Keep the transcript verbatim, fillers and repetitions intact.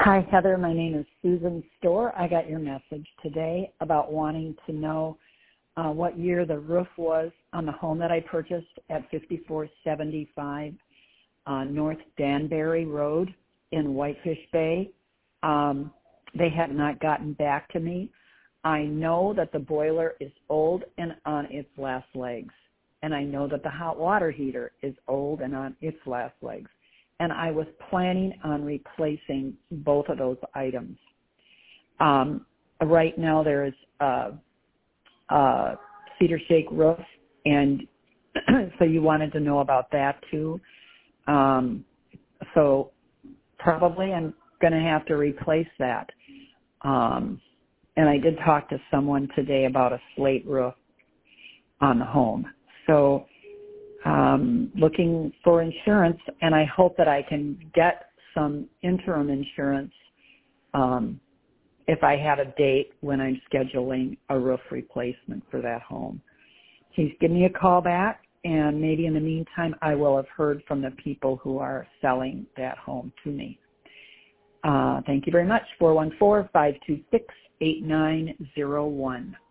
Hi, Heather. My name is Susan Storr. I got your message today about wanting to know uh, what year the roof was on the home that I purchased at fifty-four seventy-five uh, North Danbury Road in Whitefish Bay. Um, they have not gotten back to me. I know that the boiler is old and on its last legs, and I know that the hot water heater is old and on its last legs. And I was planning on replacing both of those items. Um, right now there is a, a cedar shake roof, and so you wanted to know about that too. Um, so probably I'm going to have to replace that. Um, and I did talk to someone today about a slate roof on the home. So Um, looking for insurance, and I hope that I can get some interim insurance um, if I have a date when I'm scheduling a roof replacement for that home. Please give me a call back, and maybe in the meantime I will have heard from the people who are selling that home to me. Uh, thank you very much. four one four, five two six, eight nine zero one.